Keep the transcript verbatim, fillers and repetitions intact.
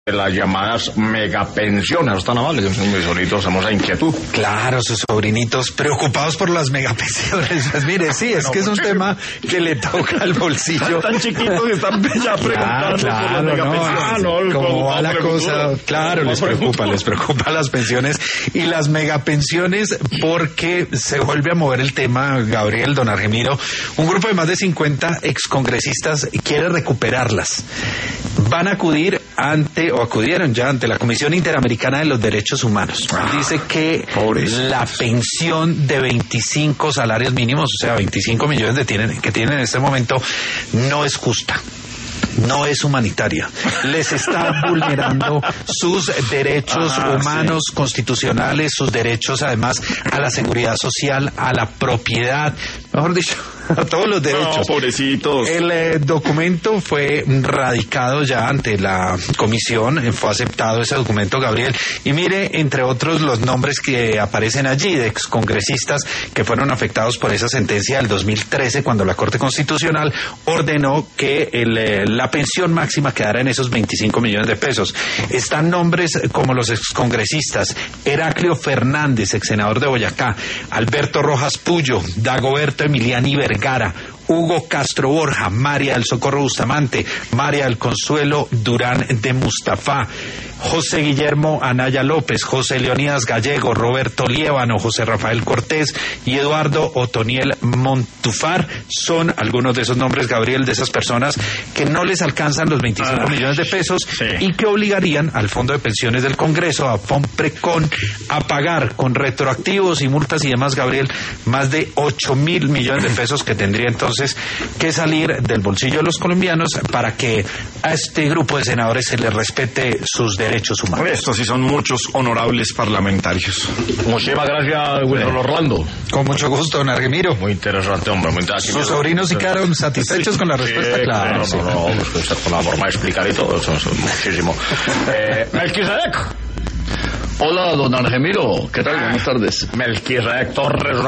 Las llamadas megapensiones, están amables, mis solitos hacemos esa inquietud. Claro, sus sobrinitos preocupados por las megapensiones. Pues mire, sí, es no, que es un tema que le toca al bolsillo. Están chiquitos que están ya preguntando claro, por las megapensiones. No, ah, no, como va la cosa, claro, les preocupa, les preocupa las pensiones y las megapensiones porque se vuelve a mover el tema, Gabriel, don Argemiro. Un grupo de más de cincuenta excongresistas quiere recuperarlas. Van a acudir ante, o acudieron ya ante la Comisión Interamericana de los Derechos Humanos. Ah, Dice que pobres. La pensión de veinticinco salarios mínimos, o sea, veinticinco millones de tienen, que tienen en este momento, no es justa. No es humanitaria. Les está vulnerando sus derechos ah, humanos, sí. constitucionales, sus derechos además a la seguridad social, a la propiedad, mejor dicho, a todos los derechos. No, pobrecitos. El eh, documento fue radicado ya ante la comisión, eh, fue aceptado ese documento, Gabriel, y mire, entre otros, los nombres que aparecen allí de excongresistas que fueron afectados por esa sentencia del dos mil trece, cuando la Corte Constitucional ordenó que el, eh, la pensión máxima quedara en esos veinticinco millones de pesos. Están nombres como los excongresistas Heraclio Fernández, ex senador de Boyacá, Alberto Rojas Puyo, Dagoberto Emiliani Vergara, Hugo Castro Borja, María del Socorro Bustamante, María del Consuelo Durán de Mustafa, José Guillermo Anaya López, José Leonidas Gallego, Roberto Liébano, José Rafael Cortés y Eduardo Otoniel Montufar. Son algunos de esos nombres, Gabriel, de esas personas que no les alcanzan los veinticinco ah, millones de pesos sí. y que obligarían al Fondo de Pensiones del Congreso, a FONPRECON, a pagar con retroactivos y multas y demás, Gabriel, más de ocho mil millones de pesos que tendría entonces que salir del bolsillo de los colombianos para que a este grupo de senadores se les respete sus derechos. derechos humanos. Estos sí son muchos honorables parlamentarios. Muchísimas gracias, Wilson Orlando. Con mucho gusto, don Argemiro. Muy interesante, hombre, muy interesante. Sus sobrinos sí quedaron satisfechos sí, con la respuesta, sí, claro. No, sí. no, no, no, pues, con la forma de explicar y todo, eso es muchísimo. eh, Melquisedec. Hola, don Argemiro. ¿Qué tal? Buenas tardes. Melquisedec Torres,